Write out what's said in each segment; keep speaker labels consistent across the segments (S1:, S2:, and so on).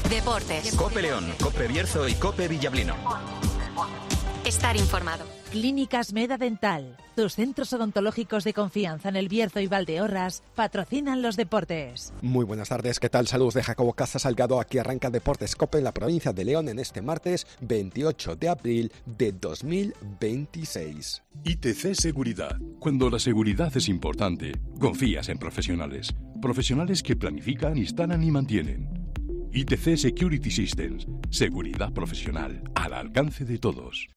S1: Deportes.
S2: COPE León, COPE Bierzo y COPE Villablino.
S1: Estar informado.
S3: Clínicas Meda Dental, tus centros odontológicos de confianza en El Bierzo y Valdeorras, patrocinan los deportes.
S4: Muy buenas tardes, ¿qué tal? Saludos de Jacobo Casa Salgado. Aquí arranca Deportes COPE en la provincia de León en este martes 28 de abril de 2026.
S5: ITC Seguridad. Cuando la seguridad es importante, confías en profesionales. Profesionales que planifican, instalan y mantienen. ITC Security Systems. Seguridad profesional al alcance de todos.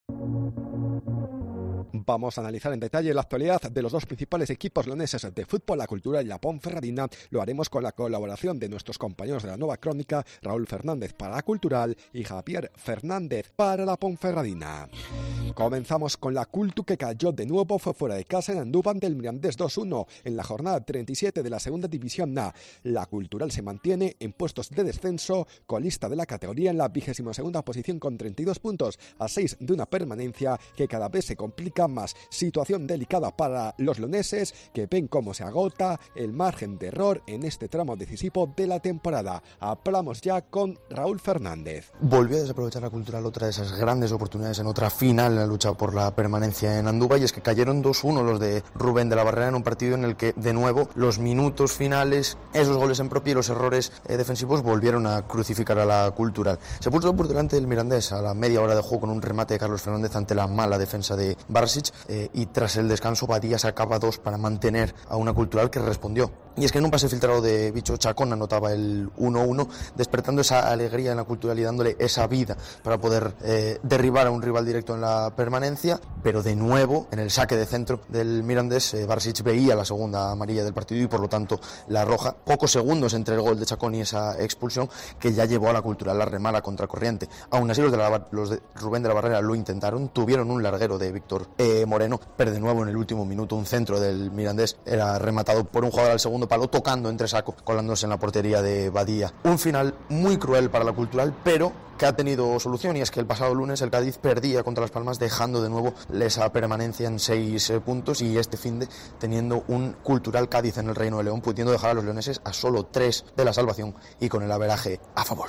S4: Vamos a analizar en detalle la actualidad de los dos principales equipos leoneses de fútbol, la Cultural y la Ponferradina. Lo haremos con la colaboración de nuestros compañeros de la Nueva Crónica, Raúl Fernández para la Cultural y Javier Fernández para la Ponferradina. Comenzamos con la Cultu, que cayó de nuevo, fue fuera de casa en Andúba ante el Mirandés 2-1 en la jornada 37 de la segunda división A. La Cultural se mantiene en puestos de descenso, colista de la categoría en la 22ª posición con 32 puntos, a 6 de una permanencia que cada vez se complica más. Situación delicada para los leoneses, que ven cómo se agota el margen de error en este tramo decisivo de la temporada. Hablamos ya con Raúl Fernández.
S6: Volvió a desaprovechar la Cultural otra de esas grandes oportunidades en otra final en la lucha por la permanencia en Andúba, y es que cayeron 2-1 los de Rubén de la Barrera en un partido en el que de nuevo los minutos finales, esos goles en propia y los errores defensivos volvieron a crucificar a la Cultural. Se puso por delante del Mirandés a la media hora de juego con un remate de Carlos Fernández ante la mala defensa de Barsic, y tras el descanso Badía sacaba 2 para mantener a una Cultural que respondió. Y es que en un pase filtrado de Bicho Chacón anotaba el 1-1, despertando esa alegría en la Cultural y dándole esa vida para poder derribar a un rival directo en la permanencia. Pero de nuevo, en el saque de centro del Mirandés, Barsic veía la segunda amarilla del partido y por lo tanto la roja. Pocos segundos entre el gol de Chacón y esa expulsión que ya llevó a la Cultural a remar a contracorriente. Aún así los de Rubén de la Barrera lo intentaron, tuvieron un larguero de Víctor Moreno, pero de nuevo en el último minuto un centro del Mirandés era rematado por un jugador al segundo palo, tocando entre saco, colándose en la portería de Badía. Un final muy cruel para la Cultural, pero que ha tenido solución, y es que el pasado lunes el Cádiz perdía contra Las Palmas, dejando de nuevo esa permanencia en 6 puntos, y este finde teniendo un Cultural Cádiz en el Reino de León, pudiendo dejar a los leoneses a solo 3 de la salvación y con el averaje a favor.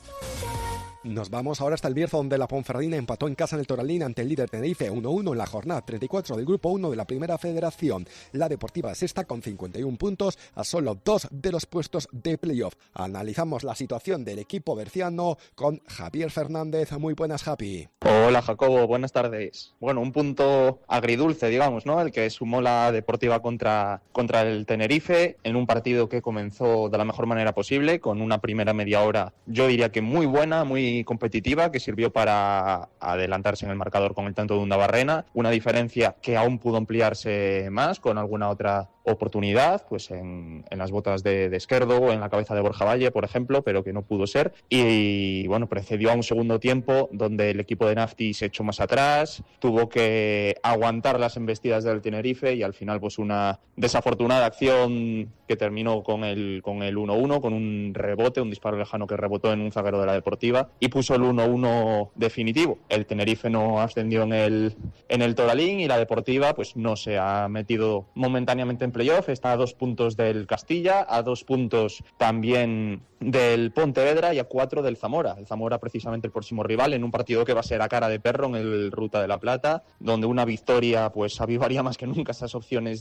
S4: Nos vamos ahora hasta el Bierzo, donde la Ponferradina empató en casa en el Toralín ante el líder Tenerife 1-1 en la jornada 34 del Grupo 1 de la Primera Federación. La Deportiva sexta con 51 puntos, a solo 2 de los puestos de playoff. Analizamos la situación del equipo berciano con Javier Fernández. Muy buenas, Javi.
S7: Hola, Jacobo, buenas tardes. Bueno, un punto agridulce, digamos, ¿no? El que sumó la Deportiva contra el Tenerife en un partido que comenzó de la mejor manera posible, con una primera media hora, yo diría que muy buena, muy competitiva, que sirvió para adelantarse en el marcador con el tanto de Undabarrena, una diferencia que aún pudo ampliarse más con alguna otra oportunidad, pues en las botas de Esquerdo o en la cabeza de Borja Valle, por ejemplo, pero que no pudo ser. Y bueno, precedió a un segundo tiempo donde el equipo de Nafti se echó más atrás, tuvo que aguantar las embestidas del Tenerife y al final pues una desafortunada acción que terminó con el 1-1, con un rebote, un disparo lejano que rebotó en un zaguero de la Deportiva y puso el 1-1 definitivo. El Tenerife no ascendió en el Toralín y la Deportiva pues no se ha metido momentáneamente en playoff, está a 2 puntos del Castilla, a 2 puntos también del Pontevedra y a 4 del Zamora. El Zamora precisamente el próximo rival en un partido que va a ser a cara de perro en el Ruta de la Plata, donde una victoria pues avivaría más que nunca esas opciones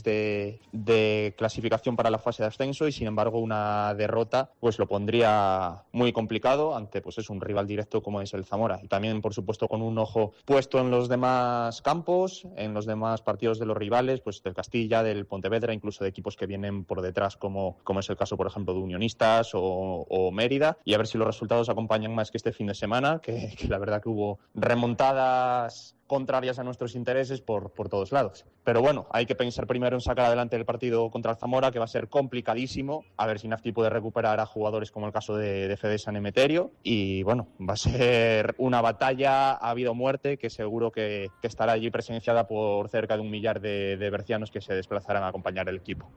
S7: de clasificación para la fase de ascenso, y sin embargo una derrota pues lo pondría muy complicado ante pues es un rival directo como es el Zamora. Y también por supuesto con un ojo puesto en los demás campos, en los demás partidos de los rivales, pues del Castilla, del Pontevedra, incluso de equipos que vienen por detrás como es el caso por ejemplo de Unionistas o Mérida, y a ver si los resultados acompañan más que este fin de semana, que la verdad que hubo remontadas contrarias a nuestros intereses por todos lados. Pero bueno, hay que pensar primero en sacar adelante el partido contra el Zamora, que va a ser complicadísimo, a ver si Nafti puede recuperar a jugadores como el caso de Fede San Emeterio, y bueno, va a ser una batalla a vida o muerte que seguro que estará allí presenciada por cerca de 1 millar de bercianos que se desplazarán a acompañar el equipo.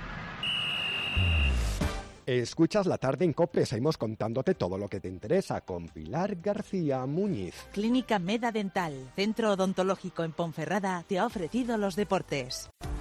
S4: Escuchas La Tarde en COPE, seguimos contándote todo lo que te interesa con Pilar García Muñiz.
S3: Clínica Meda Dental, centro odontológico en Ponferrada, te ha ofrecido los deportes.